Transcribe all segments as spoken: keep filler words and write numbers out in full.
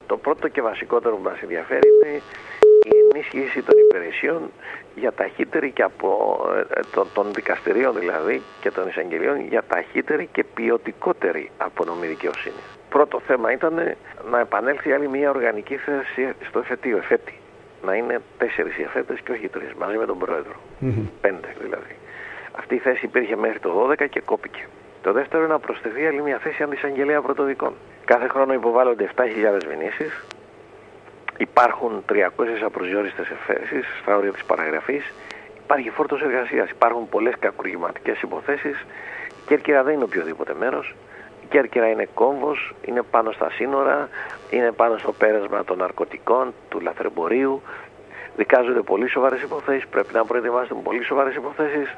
Το πρώτο και βασικότερο που μας ενδιαφέρει είναι η ενίσχυση των υπηρεσιών για ταχύτερη και από των, των δικαστηρίων δηλαδή και των εισαγγελίων για ταχύτερη και ποιοτικότερη απονομή δικαιοσύνη. Πρώτο θέμα ήταν να επανέλθει άλλη μια οργανική θέση στο εφετείο, εφέτη. Να είναι τέσσερις οι εφέτες και όχι τρεις, μαζί με τον πρόεδρο. Mm-hmm. Πέντε δηλαδή. Αυτή η θέση υπήρχε μέχρι το δώδεκα και κόπηκε. Το δεύτερο είναι να προσθεθεί άλλη μια θέση αντισαγγελέα πρωτοδικών. Κάθε χρόνο υποβάλλονται επτά χιλιάδες μηνύσεις. Υπάρχουν τριακόσιες απροσδιόριστες εφέσεις στα όρια της παραγραφής. Υπάρχει φόρτος εργασίας. Υπάρχουν πολλές κακουργηματικές υποθέσεις. Η Κέρκυρα δεν είναι οποιοδήποτε μέρος. Η Κέρκυρα είναι κόμβος, είναι πάνω στα σύνορα, είναι πάνω στο πέρασμα των ναρκωτικών, του λαθρεμπορίου. Δικάζονται πολύ σοβαρές υποθέσεις. Πρέπει να προετοιμάσουν πολύ σοβαρές υποθέσεις.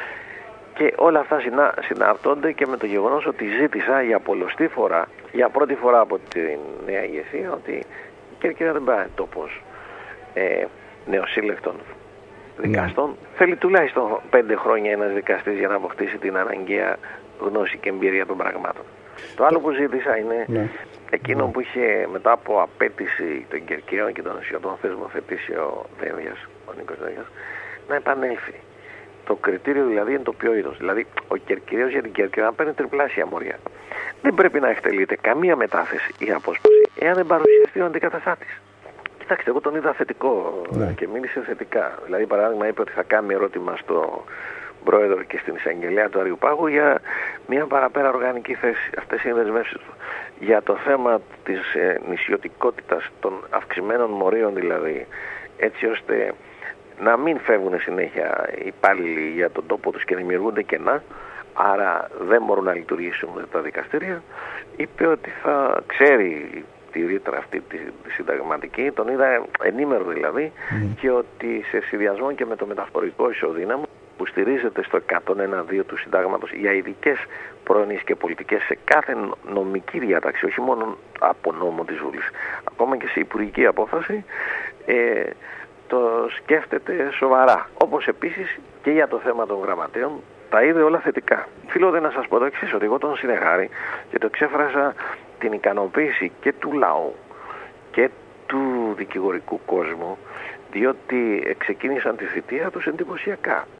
Και όλα αυτά συνα, συναρτώνται και με το γεγονός ότι ζήτησα για πολλωστή φορά, για πρώτη φορά από τη νέα ηγεσία, ότι η Κέρκυρα δεν πάει τόπος ε, νεοσύλλεκτων δικαστών. Ναι. Θέλει τουλάχιστον πέντε χρόνια ένας δικαστής για να αποκτήσει την αναγκαία γνώση και εμπειρία των πραγμάτων. Το άλλο που ζήτησα είναι ναι. εκείνο ναι. που είχε μετά από απέτηση των Κερκυραίων και των νησιωτών θεσμοθετήσει ο Δένδιας, ο Νίκος Δένδιας, να επανέλθει. Το κριτήριο δηλαδή είναι το ποιο είδος. Δηλαδή, ο Κερκυραίος για την Κέρκυρα να παίρνει τριπλάσια μόρια. Δεν πρέπει να εκτελείται καμία μετάθεση ή απόσπαση, εάν δεν παρουσιαστεί ο αντικαταστάτης. Κοιτάξτε, εγώ τον είδα θετικό ναι. και μίλησε θετικά. Δηλαδή, παράδειγμα, είπε ότι θα κάνει ερώτημα στο πρόεδρο και στην εισαγγελέα του Αριουπάγου για μια παραπέρα οργανική θέση. Αυτές είναι οι δεσμεύσεις του. Για το θέμα της ε, νησιωτικότητας, των αυξημένων μορίων δηλαδή, έτσι ώστε να μην φεύγουν συνέχεια οι υπάλληλοι για τον τόπο τους και δημιουργούνται κενά, άρα δεν μπορούν να λειτουργήσουν τα δικαστήρια, είπε ότι θα ξέρει τη ρήτρα αυτή τη, τη συνταγματική, τον είδα ενήμερο δηλαδή, mm. και ότι σε συνδυασμό και με το μεταφορικό ισοδύναμο που στηρίζεται στο εκατόν ένα δύο του συντάγματος για ειδικές πρόνοιες και πολιτικές σε κάθε νομική διάταξη, όχι μόνο από νόμο της Βουλής, ακόμα και σε υπουργική απόφαση, ε, το σκέφτεται σοβαρά. Όπως επίσης και για το θέμα των γραμματέων, τα είδε όλα θετικά. Φίλω να σας πω το εξής, ότι εγώ τον συνεχάρη και το εξέφρασα την ικανοποίηση και του λαού και του δικηγορικού κόσμου, διότι ξεκίνησαν τη θητεία τους εντυπωσιακά.